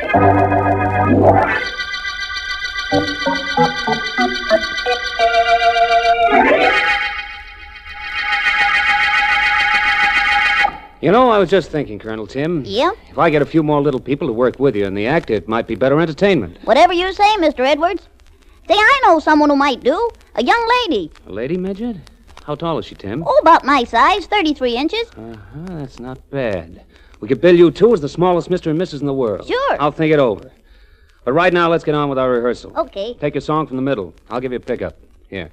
You know, I was just thinking, Colonel Tim. Yeah? If I get a few more little people to work with you in the act, it might be better entertainment. Whatever you say, Mr. Edwards. Say, I know someone who might do. A young lady. A lady, Midget? How tall is she, Tim? Oh, about my size, 33 inches. That's not bad. We could bill you two as the smallest Mr. and Mrs. in the world. Sure. I'll think it over. But right now, let's get on with our rehearsal. Okay. Take your song from the middle. I'll give you a pickup. Here.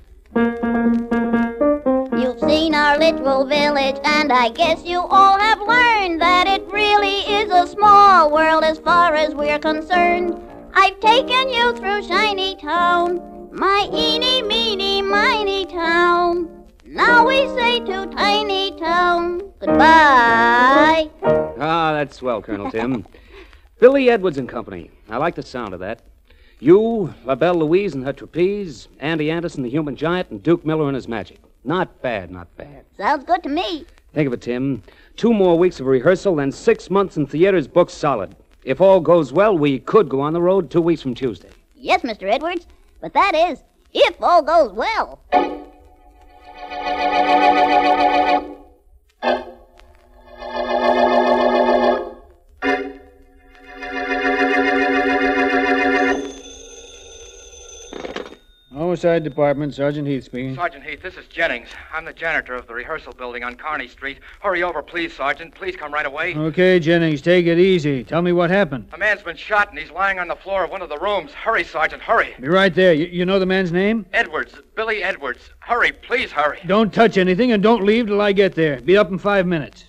You've seen our little village, and I guess you all have learned that it really is a small world as far as we're concerned. I've taken you through Shiny Town, my eeny, meeny, miny town. Now we say to Tiny Town, goodbye. That's swell, Colonel Tim. Billy Edwards and Company. I like the sound of that. You, La Belle Louise and her trapeze, Andy Anderson, the human giant, and Duke Miller and his magic. Not bad, not bad. Sounds good to me. Think of it, Tim. 2 more weeks of rehearsal, then 6 months in theaters booked solid. If all goes well, we could go on the road 2 weeks from Tuesday. Yes, Mr. Edwards. But that is, if all goes well. Homicide Department, Sergeant Heath speaking. Sergeant Heath, this is Jennings. I'm the janitor of the rehearsal building on Kearney Street. Hurry over, please, Sergeant. Please come right away. Okay, Jennings, take it easy. Tell me what happened. A man's been shot, and he's lying on the floor of one of the rooms. Hurry, Sergeant, hurry. Be right there. You know the man's name? Edwards, Billy Edwards. Hurry, please hurry. Don't touch anything and don't leave till I get there. Be up in 5 minutes.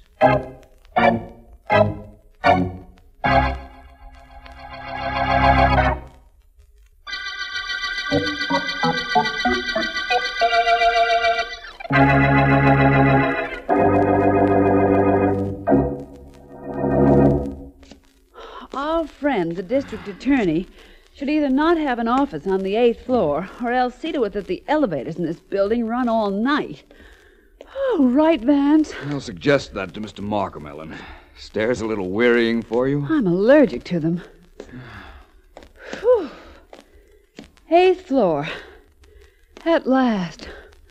Our friend, the district attorney, should either not have an office on the 8th floor or else see to it that the elevators in this building run all night. Oh, right, Vance? I'll suggest that to Mr. Markham, Ellen. Stairs a little wearying for you? I'm allergic to them. Whew. 8th floor. At last.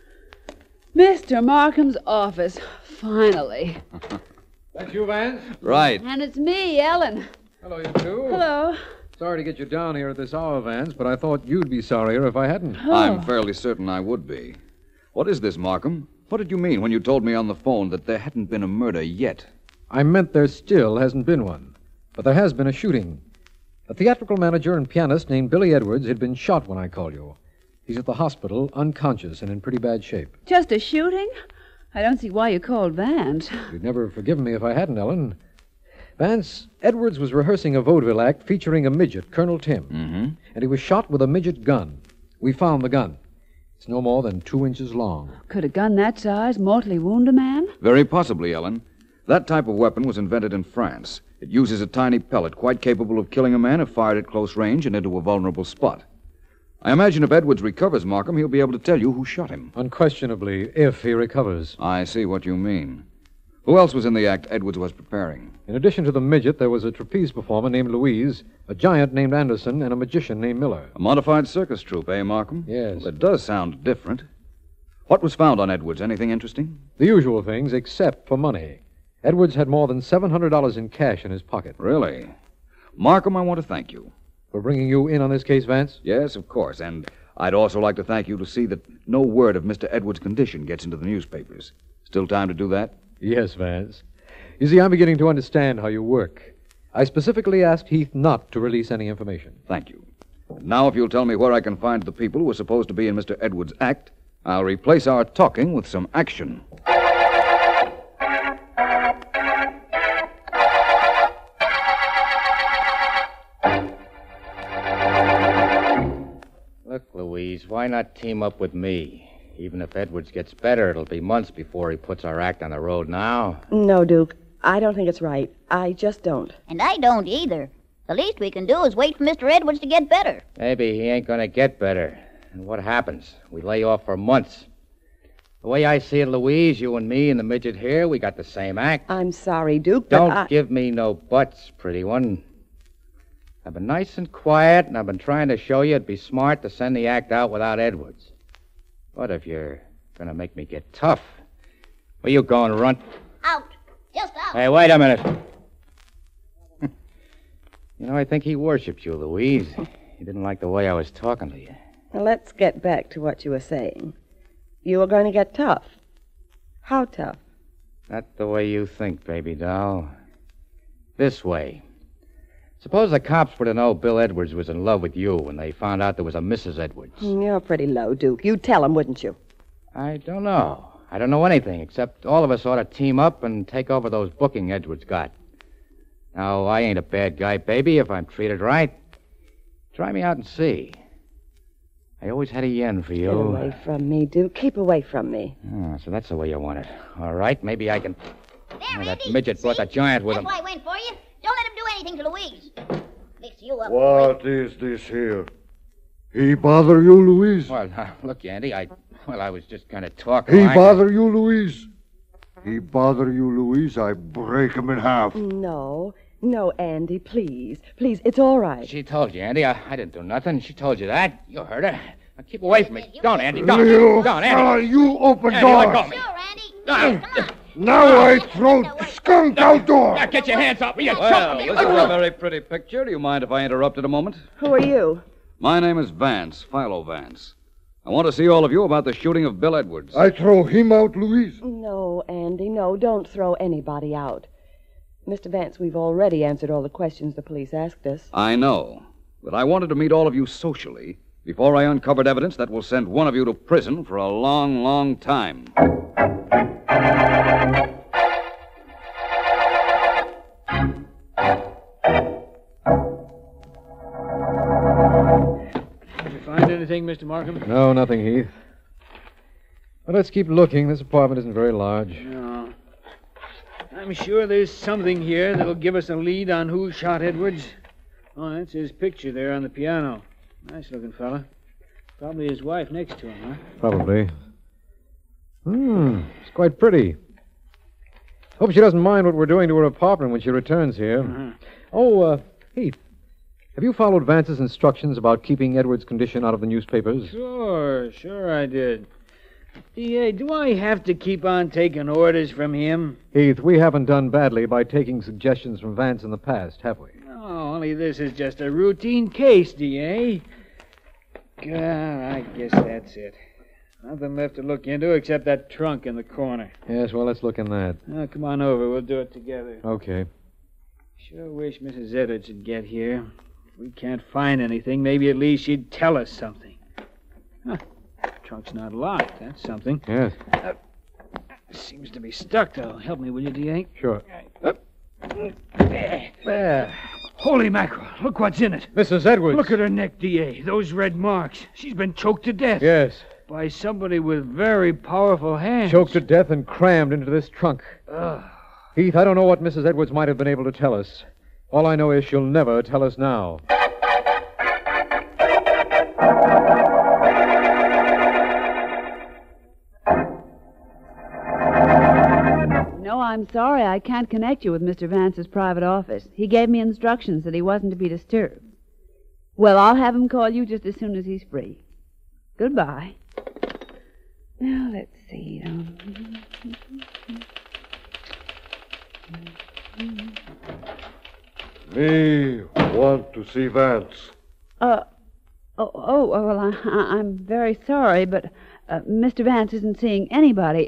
Mr. Markham's office. Finally. That's you, Vance? Right. And it's me, Ellen. Hello, you two. Hello. Sorry to get you down here at this hour, Vance, but I thought you'd be sorrier if I hadn't. Oh. I'm fairly certain I would be. What is this, Markham? What did you mean when you told me on the phone that there hadn't been a murder yet? I meant there still hasn't been one, but there has been a shooting. A theatrical manager and pianist named Billy Edwards had been shot when I called you. He's at the hospital, unconscious and in pretty bad shape. Just a shooting? I don't see why you called Vance. You'd never have forgiven me if I hadn't, Ellen. Vance, Edwards was rehearsing a vaudeville act featuring a midget, Colonel Tim. Mm-hmm. And he was shot with a midget gun. We found the gun. It's no more than 2 inches long. Could a gun that size mortally wound a man? Very possibly, Ellen. That type of weapon was invented in France. It uses a tiny pellet quite capable of killing a man if fired at close range and into a vulnerable spot. I imagine if Edwards recovers, Markham, he'll be able to tell you who shot him. Unquestionably, if he recovers. I see what you mean. Who else was in the act Edwards was preparing? In addition to the midget, there was a trapeze performer named Louise, a giant named Anderson, and a magician named Miller. A modified circus troupe, eh, Markham? Yes. Well, it does sound different. What was found on Edwards? Anything interesting? The usual things, except for money. Edwards had more than $700 in cash in his pocket. Really? Markham, I want to thank you. For bringing you in on this case, Vance? Yes, of course. And I'd also like to thank you to see that no word of Mr. Edwards' condition gets into the newspapers. Still time to do that? Yes, Vance. You see, I'm beginning to understand how you work. I specifically asked Heath not to release any information. Thank you. Now, if you'll tell me where I can find the people who are supposed to be in Mr. Edwards' act, I'll replace our talking with some action. Look, Louise, why not team up with me? Even if Edwards gets better, it'll be months before he puts our act on the road now. No, Duke. I don't think it's right. I just don't. And I don't either. The least we can do is wait for Mr. Edwards to get better. Maybe he ain't gonna get better. And what happens? We lay off for months. The way I see it, Louise, you and me and the midget here, we got the same act. I'm sorry, Duke, but Don't give me no buts, pretty one. I've been nice and quiet, and I've been trying to show you it'd be smart to send the act out without Edwards. But if you're going to make me get tough, where you going, runt? Out. Just out. Hey, wait a minute. You know, I think he worshipped you, Louise. He didn't like the way I was talking to you. Now, let's get back to what you were saying. You were going to get tough. How tough? Not the way you think, baby doll. This way. Suppose the cops were to know Bill Edwards was in love with you when they found out there was a Mrs. Edwards. You're pretty low, Duke. You'd tell them, wouldn't you? I don't know. I don't know anything, except all of us ought to team up and take over those booking Edwards got. Now, I ain't a bad guy, baby, if I'm treated right. Try me out and see. I always had a yen for you. Get away from me, Duke. Keep away from me. Oh, so that's the way you want it. All right, maybe I can... There, that Andy. midget brought the giant with That's him. why I went for you. Don't let him do anything to Louise. Fix you up. What is this here? He bother you, Louise? Well, look, Andy, I was just kind of talking. He bother you, Louise? He bother you, Louise? I break him in half. No, Andy, please. Please, it's all right. She told you, Andy. I didn't do nothing. She told you that. You heard her. Now keep away from me. Don't, Andy. Don't. You Don't, fella, Andy. you open Andy, door. let go of me. Sure, Andy. Ah, Now I throw skunk outdoor. now get your hands off me. You're Well, choking me. this is a very pretty picture. Do you mind if I interrupted a moment? Who are you? My name is Vance, Philo Vance. I want to see all of you about the shooting of Bill Edwards. I throw him out, Louise. No, Andy, no. Don't throw anybody out. Mr. Vance, we've already answered all the questions the police asked us. I know, but I wanted to meet all of you socially before I uncovered evidence that will send one of you to prison for a long, long time. Did you find anything, Mr. Markham? No, nothing, Heath. But let's keep looking. This apartment isn't very large. No. I'm sure there's something here that'll give us a lead on who shot Edwards. Oh, that's his picture there on the piano. Nice-looking fella. Probably his wife next to him, huh? Probably. It's quite pretty. Hope she doesn't mind what we're doing to her apartment when she returns here. Uh-huh. Oh, Heath, have you followed Vance's instructions about keeping Edwards' condition out of the newspapers? Sure I did. DA, do I have to keep on taking orders from him? Heath, we haven't done badly by taking suggestions from Vance in the past, have we? No, only this is just a routine case, DA. God, I guess that's it. Nothing left to look into except that trunk in the corner. Yes, well, let's look in that. Oh, come on over. We'll do it together. Okay. Sure wish Mrs. Edwards would get here. If we can't find anything, maybe at least she'd tell us something. Huh. Trunk's not locked. That's something. Yes. Seems to be stuck, though. Help me, will you, D.A.? Sure. There. Holy mackerel. Look what's in it. Mrs. Edwards. Look at her neck, D.A. Those red marks. She's been choked to death. Yes. By somebody with very powerful hands. Choked to death and crammed into this trunk. Heath, I don't know what Mrs. Edwards might have been able to tell us. All I know is she'll never tell us now. No, I'm sorry. I can't connect you with Mr. Vance's private office. He gave me instructions that he wasn't to be disturbed. Well, I'll have him call you just as soon as he's free. Goodbye. Now, let's see. Me want to see Vance. Well, I'm very sorry, but Mr. Vance isn't seeing anybody.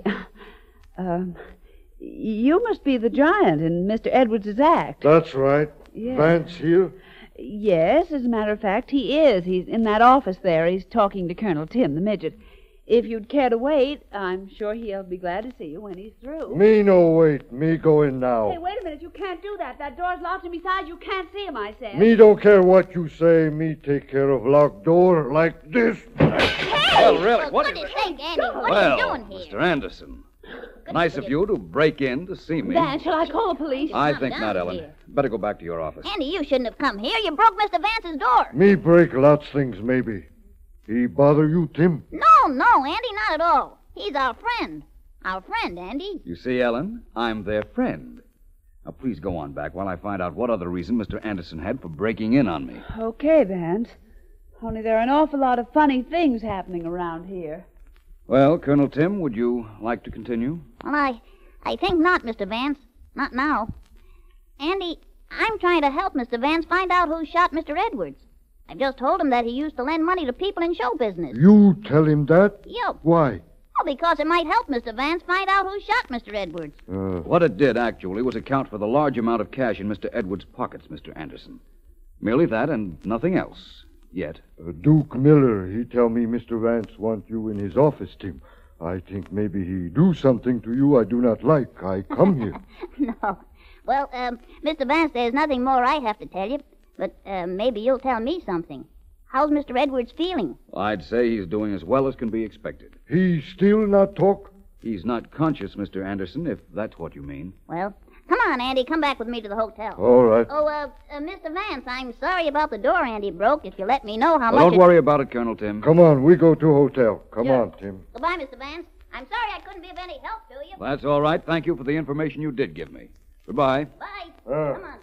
You must be the giant in Mr. Edwards' act. That's right. Yes. Vance here? Yes, as a matter of fact, he is. He's in that office there. He's talking to Colonel Tim, the midget. If you'd care to wait, I'm sure he'll be glad to see you when he's through. Me no wait. Me go in now. Hey, wait a minute. You can't do that. That door's locked, and besides, you can't see him, I said. Me don't care what you say. Me take care of locked door like this. Well, really, what What is do it? you think, Andy? What are Well, you doing here? Mr. Anderson, nice of you to break in to see me. Van, shall I call the police? I Come think down not, Ellen. here. Better go back to your office. Andy, you shouldn't have come here. You broke Mr. Vance's door. Me break lots things maybe. He bother you, Tim? No, Andy, not at all. He's our friend. Our friend, Andy. You see, Ellen, I'm their friend. Now, please go on back while I find out what other reason Mr. Anderson had for breaking in on me. Okay, Vance. Only there are an awful lot of funny things happening around here. Well, Colonel Tim, would you like to continue? Well, I think not, Mr. Vance. Not now. Andy, I'm trying to help Mr. Vance find out who shot Mr. Edwards. I've just told him that he used to lend money to people in show business. You tell him that? Yep. Why? Well, because it might help Mr. Vance find out who shot Mr. Edwards. What it did, actually, was account for the large amount of cash in Mr. Edwards' pockets, Mr. Anderson. Merely that and nothing else. Yet. Duke Miller, he tell me Mr. Vance want you in his office, Tim. I think maybe he do something to you I do not like. I come here. No. Well, Mr. Vance, there's nothing more I have to tell you, but maybe you'll tell me something. How's Mr. Edwards feeling? I'd say he's doing as well as can be expected. He still not talk? He's not conscious, Mr. Anderson, if that's what you mean. Well, come on, Andy. Come back with me to the hotel. All right. Oh, Mr. Vance, I'm sorry about the door Andy broke. If you let me know how much... Don't worry about it, Colonel Tim. Come on, we go to hotel. Come on, Tim. Goodbye, Mr. Vance. I'm sorry I couldn't be of any help to you. That's all right. Thank you for the information you did give me. Goodbye. Bye. Come on.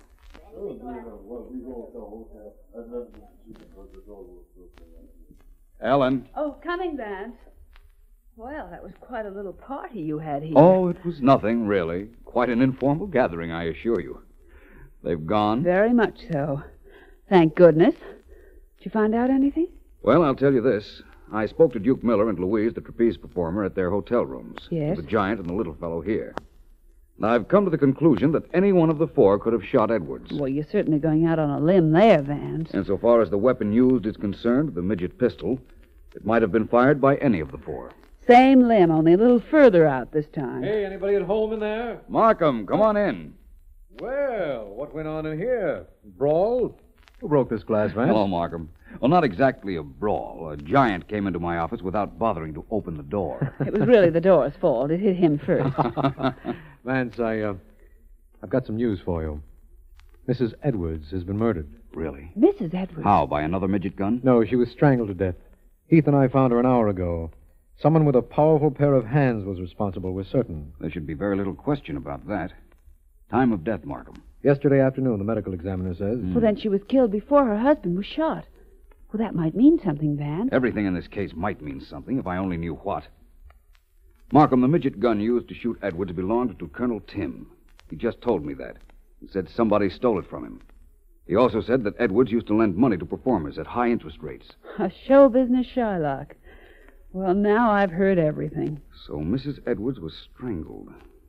Ellen. Oh, coming, Vance. Well, that was quite a little party you had here. Oh, it was nothing, really. Quite an informal gathering, I assure you. They've gone? Very much so. Thank goodness. Did you find out anything? Well, I'll tell you this. I spoke to Duke Miller and Louise, the trapeze performer, at their hotel rooms. Yes? The giant and the little fellow here. And I've come to the conclusion that any one of the four could have shot Edwards. Well, you're certainly going out on a limb there, Vance. And so far as the weapon used is concerned, the midget pistol, it might have been fired by any of the four. Same limb, only a little further out this time. Hey, anybody at home in there? Markham, come on in. Well, what went on in here? Brawl? Who broke this glass, Vance? Hello, Markham. Well, not exactly a brawl. A giant came into my office without bothering to open the door. It was really the door's fault. It hit him first. Vance, I've got some news for you. Mrs. Edwards has been murdered. Really? Mrs. Edwards? How, by another midget gun? No, she was strangled to death. Heath and I found her an hour ago. Someone with a powerful pair of hands was responsible, we're certain. There should be very little question about that. Time of death, Markham. Yesterday afternoon, the medical examiner says. Well, then she was killed before her husband was shot. Well, that might mean something, Vance. Everything in this case might mean something if I only knew what. Markham, the midget gun used to shoot Edwards belonged to Colonel Tim. He just told me that. He said somebody stole it from him. He also said that Edwards used to lend money to performers at high interest rates. A show business Shylock. Well, now I've heard everything. So Mrs. Edwards was strangled.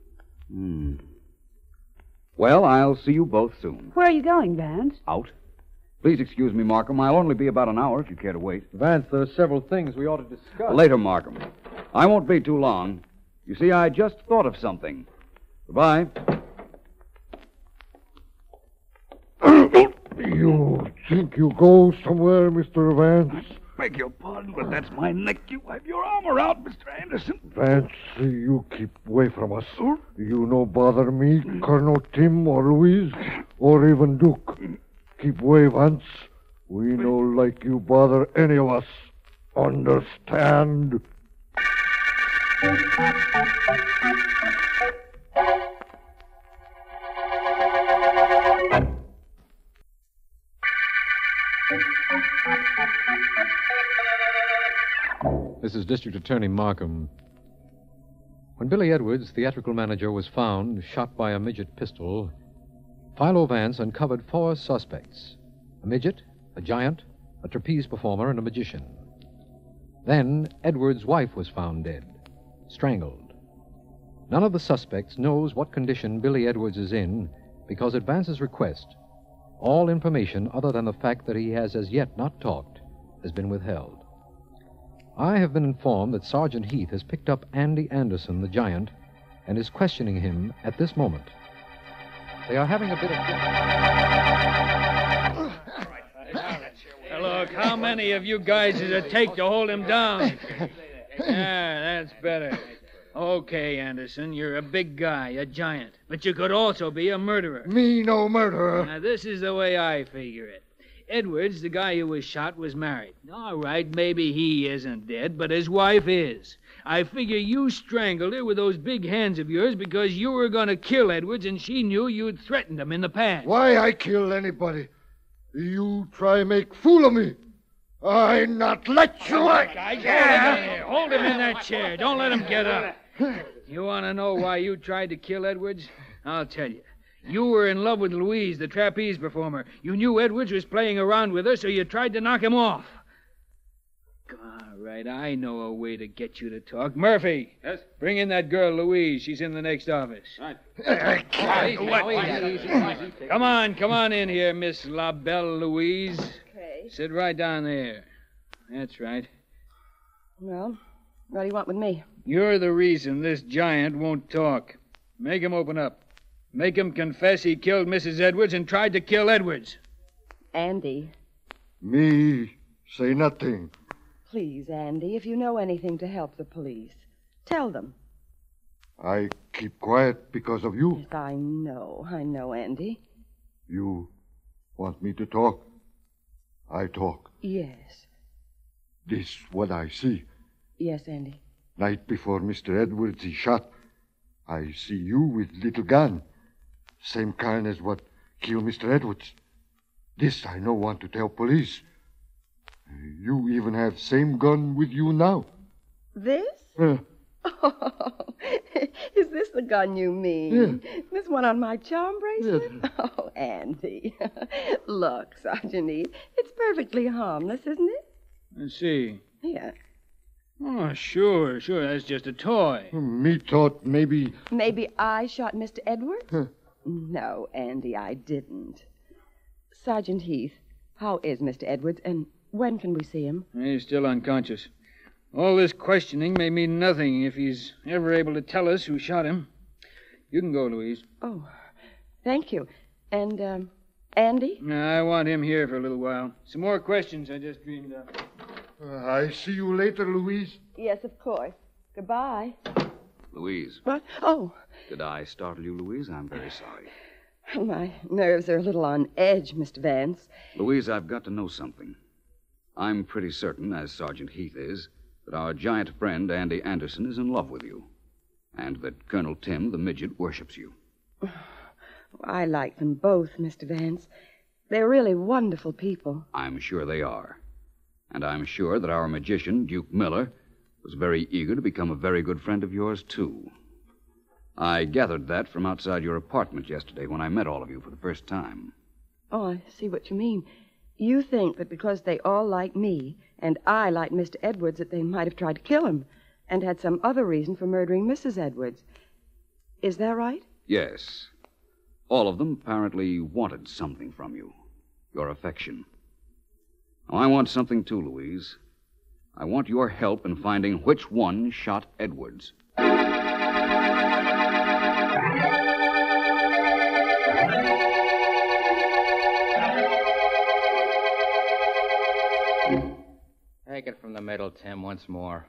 Well, I'll see you both soon. Where are you going, Vance? Out. Please excuse me, Markham. I'll only be about an hour if you care to wait. Vance, there are several things we ought to discuss. Later, Markham. I won't be too long. You see, I just thought of something. Goodbye. You think you go somewhere, Mr. Vance? Beg your pardon, but that's my neck. You have your arm around, Mr. Anderson. Vance, you keep away from us. You no bother me, Colonel Tim or Louise, or even Duke. Keep away, Vance. We no like you bother any of us. Understand? This is District Attorney Markham. When Billy Edwards, theatrical manager, was found shot by a midget pistol, Philo Vance uncovered 4 suspects: a midget, a giant, a trapeze performer, and a magician. Then Edwards' wife was found dead, strangled. None of the suspects knows what condition Billy Edwards is in because, at Vance's request, all information other than the fact that he has as yet not talked has been withheld. I have been informed that Sergeant Heath has picked up Andy Anderson, the giant, and is questioning him at this moment. They are having a bit of... Look, how many of you guys does it take to hold him down? That's better. Okay, Anderson, you're a big guy, a giant. But you could also be a murderer. Me no murderer. Now, this is the way I figure it. Edwards, the guy who was shot, was married. All right, maybe he isn't dead, but his wife is. I figure you strangled her with those big hands of yours because you were going to kill Edwards and she knew you'd threatened him in the past. Why I kill anybody? You try make fool of me. I not let you. Hold him in that chair. Don't let him get up. You want to know why you tried to kill Edwards? I'll tell you. You were in love with Louise, the trapeze performer. You knew Edwards was playing around with her, so you tried to knock him off. All right, I know a way to get you to talk. Murphy. Yes? Bring in that girl, Louise. She's in the next office. Right. Come on in here, Miss La Belle Louise. Okay. Sit right down there. That's right. Well, what do you want with me? You're the reason this giant won't talk. Make him open up. Make him confess he killed Mrs. Edwards and tried to kill Edwards. Andy. Me say nothing. Please, Andy, if you know anything to help the police, tell them. I keep quiet because of you. Yes, I know, Andy. You want me to talk? I talk. Yes. This what I see. Yes, Andy. Night before Mr. Edwards is shot, I see you with little gun. Same kind as what killed Mr. Edwards. This I no want to tell police. You even have same gun with you now. This? Oh, is this the gun you mean? Yeah. This one on my charm bracelet? Yes. Oh, Andy. Look, Sergeant Heath, it's perfectly harmless, isn't it? Let's see. Here. Oh, sure. That's just a toy. Me thought maybe... Maybe I shot Mr. Edwards? No, Andy, I didn't. Sergeant Heath, how is Mr. Edwards, and when can we see him? He's still unconscious. All this questioning may mean nothing if he's ever able to tell us who shot him. You can go, Louise. Oh, thank you. And, Andy? I want him here for a little while. Some more questions I just dreamed up. I see you later, Louise. Yes, of course. Goodbye. Louise. What? Oh. Did I startle you, Louise? I'm very sorry. My nerves are a little on edge, Mr. Vance. Louise, I've got to know something. I'm pretty certain, as Sergeant Heath is, that our giant friend, Andy Anderson, is in love with you. And that Colonel Tim, the midget, worships you. I like them both, Mr. Vance. They're really wonderful people. I'm sure they are. And I'm sure that our magician, Duke Miller, was very eager to become a very good friend of yours, too. I gathered that from outside your apartment yesterday when I met all of you for the first time. Oh, I see what you mean. You think that because they all like me, and I like Mr. Edwards, that they might have tried to kill him, and had some other reason for murdering Mrs. Edwards. Is that right? Yes. All of them apparently wanted something from you. Your affection. Now, I want something too, Louise. I want your help in finding which one shot Edwards. Take it from the middle, Tim, once more.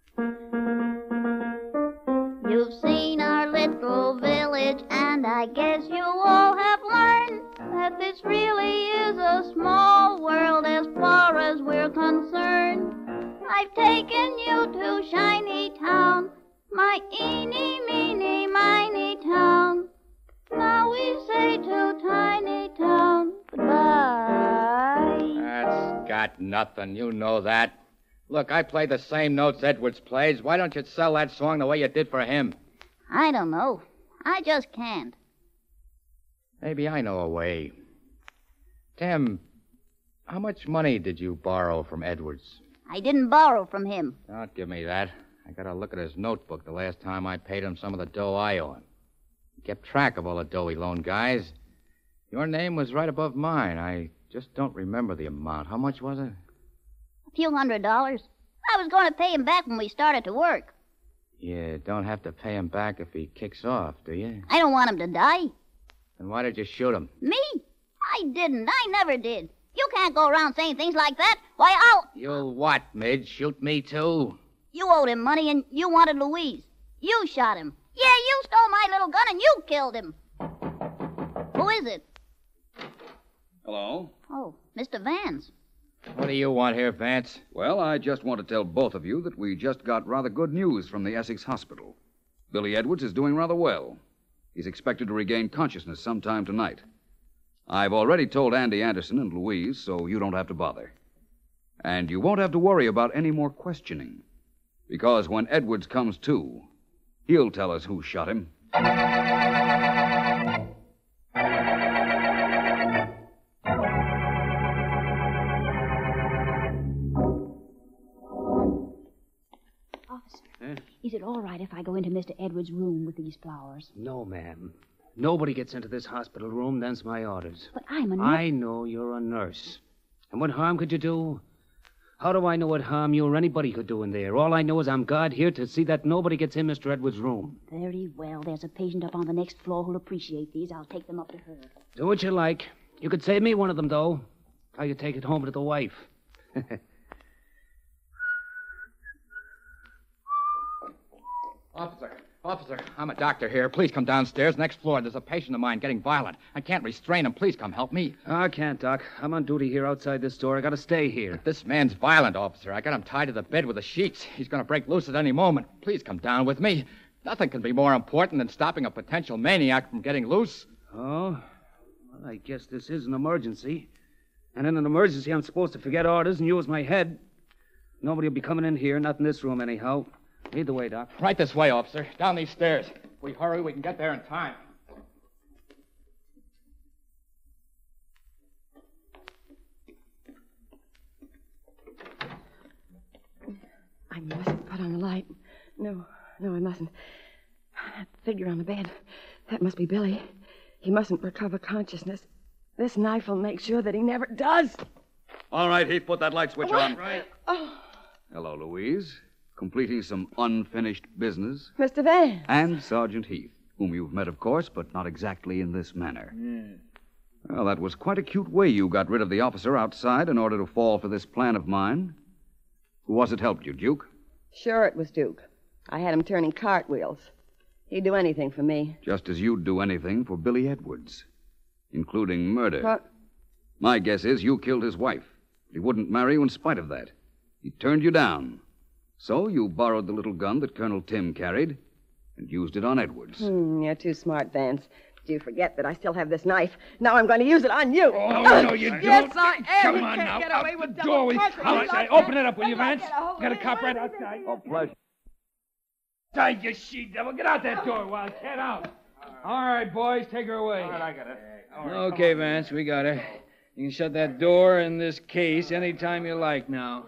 You've seen our little village, and I guess you all have learned that this really is a small world as far as we're concerned. I've taken you to Shiny Town, my eeny, meeny, miny town. Now we say to Tiny Town goodbye. That's got nothing. You know that. Look, I play the same notes Edwards plays. Why don't you sell that song the way you did for him? I don't know. I just can't. Maybe I know a way. Tim, how much money did you borrow from Edwards? I didn't borrow from him. Don't give me that. I got to look at his notebook the last time I paid him some of the dough I owe him. He kept track of all the dough he loaned guys. Your name was right above mine. I just don't remember the amount. How much was it? A few $100. I was going to pay him back when we started to work. You don't have to pay him back if he kicks off, do you? I don't want him to die. Then why did you shoot him? Me? I didn't. I never did. You can't go around saying things like that. Why, I'll... You'll what, Midge? Shoot me, too? You owed him money and you wanted Louise. You shot him. Yeah, you stole my little gun and you killed him. Who is it? Hello? Oh, Mr. Vance. What do you want here, Vance? Well, I just want to tell both of you that we just got rather good news from the Essex Hospital. Billy Edwards is doing rather well. He's expected to regain consciousness sometime tonight. I've already told Andy Anderson and Louise, so you don't have to bother. And you won't have to worry about any more questioning. Because when Edwards comes to, he'll tell us who shot him. Officer, is it all right if I go into Mr. Edwards' room with these flowers? No, ma'am. Nobody gets into this hospital room. Them's my orders. But I'm a nurse. I know you're a nurse. And what harm could you do? How do I know what harm you or anybody could do in there? All I know is I'm God here to see that nobody gets in Mr. Edwards' room. Very well. There's a patient up on the next floor who'll appreciate these. I'll take them up to her. Do what you like. You could save me one of them, though. How you take it home to the wife. Officer, I'm a doctor here. Please come downstairs. Next floor, there's a patient of mine getting violent. I can't restrain him. Please come help me. I can't, Doc. I'm on duty here outside this door. I gotta stay here. This man's violent, officer. I got him tied to the bed with the sheets. He's going to break loose at any moment. Please come down with me. Nothing can be more important than stopping a potential maniac from getting loose. Oh? Well, I guess this is an emergency. And in an emergency, I'm supposed to forget orders and use my head. Nobody will be coming in here, not in this room anyhow. Lead the way, Doc. Right this way, officer. Down these stairs. If we hurry, we can get there in time. I mustn't put on the light. No, I mustn't. That figure on the bed, that must be Billy. He mustn't recover consciousness. This knife will make sure that he never does. All right, Heath, put that light switch on. Right. Oh, Hello, Louise. Completing some unfinished business. Mr. Vance. And Sergeant Heath, whom you've met, of course, but not exactly in this manner. Well, that was quite a cute way you got rid of the officer outside in order to fall for this plan of mine. Who was it helped you, Duke? Sure it was Duke. I had him turning cartwheels. He'd do anything for me. Just as you'd do anything for Billy Edwards, including murder. What? My guess is you killed his wife. He wouldn't marry you in spite of that. He turned you down. So you borrowed the little gun that Colonel Tim carried and used it on Edwards. You're too smart, Vance. Do you forget that I still have this knife? Now I'm going to use it on you. Oh, no, you don't. Yes, I am. Come You on can't now. get away Out with the double door. murder. Outside. Open it up, will you, Vance? Got a cop right outside. A pleasure. Die, you she-devil. Get out that door, Wildcat. Out. All right, boys. Take her away. All right, I got it. Okay, Vance. We got her. You can shut that door in this case anytime you like now.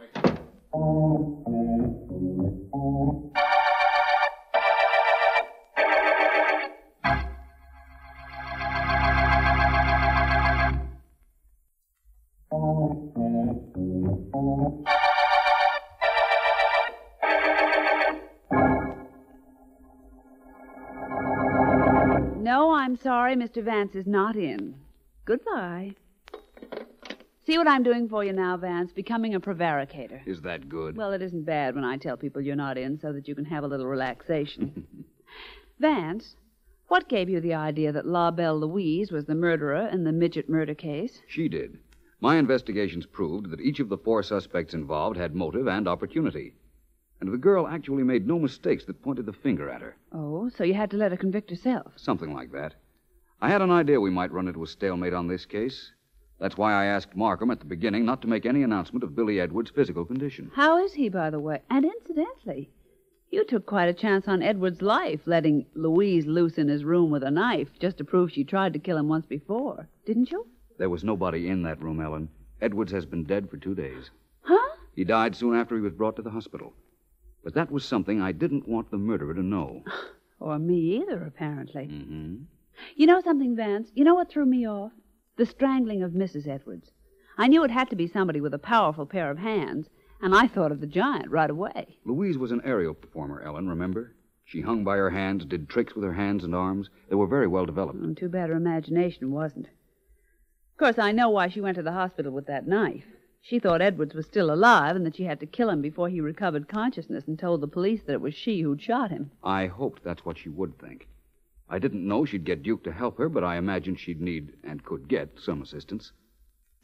No, I'm sorry, Mr. Vance is not in. Goodbye. See what I'm doing for you now, Vance? Becoming a prevaricator. Is that good? Well, it isn't bad when I tell people you're not in so that you can have a little relaxation. Vance, what gave you the idea that La Belle Louise was the murderer in the midget murder case? She did. My investigations proved that each of the 4 suspects involved had motive and opportunity. And the girl actually made no mistakes that pointed the finger at her. Oh, so you had to let her convict herself. Something like that. I had an idea we might run into a stalemate on this case. That's why I asked Markham at the beginning not to make any announcement of Billy Edwards' physical condition. How is he, by the way? And incidentally, you took quite a chance on Edward's life, letting Louise loose in his room with a knife just to prove she tried to kill him once before, didn't you? There was nobody in that room, Ellen. Edwards has been dead for 2 days. Huh? He died soon after he was brought to the hospital. But that was something I didn't want the murderer to know. Or me either, apparently. Mm-hmm. You know something, Vance? You know what threw me off? The strangling of Mrs. Edwards. I knew it had to be somebody with a powerful pair of hands, and I thought of the giant right away. Louise was an aerial performer, Ellen, remember? She hung by her hands, did tricks with her hands and arms. They were very well developed. Too bad her imagination wasn't. Of course, I know why she went to the hospital with that knife. She thought Edwards was still alive and that she had to kill him before he recovered consciousness and told the police that it was she who'd shot him. I hoped that's what she would think. I didn't know she'd get Duke to help her, but I imagined she'd need and could get some assistance.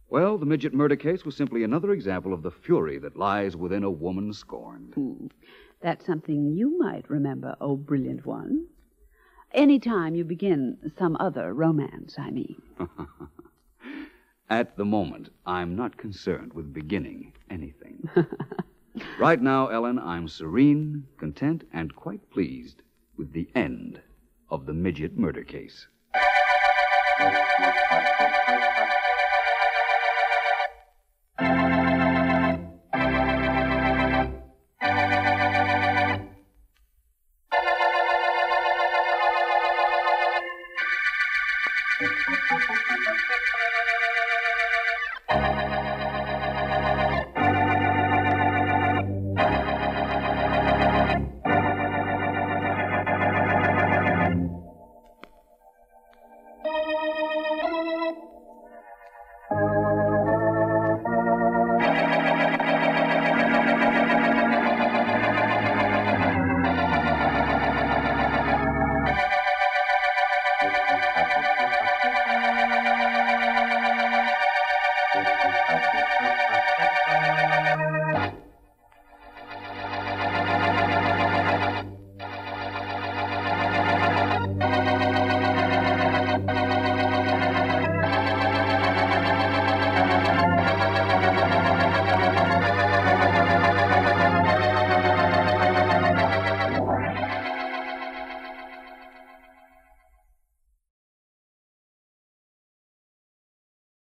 Well, the midget murder case was simply another example of the fury that lies within a woman scorned. That's something you might remember, oh brilliant one. Any time you begin some other romance, I mean. At the moment, I'm not concerned with beginning anything. Right now, Ellen, I'm serene, content, and quite pleased with the end of the midget murder case.